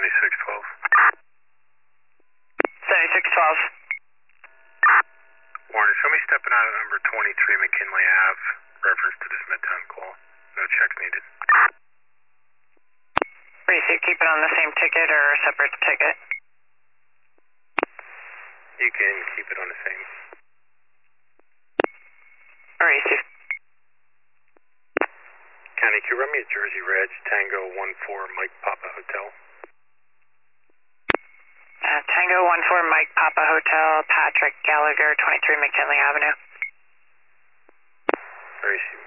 7612. 7612. Warner, show me stepping out of number 23 McKinley Ave, reference to this Midtown call. No checks needed. Receive, keep it on the same ticket or a separate ticket? You can keep it on the same. Receive. County, can you run me a Jersey Reg, Tango 14 Mike Papa Hotel? Tango 14 Mike Papa Hotel, Patrick Gallagher, 23 McKinley Avenue. Receive.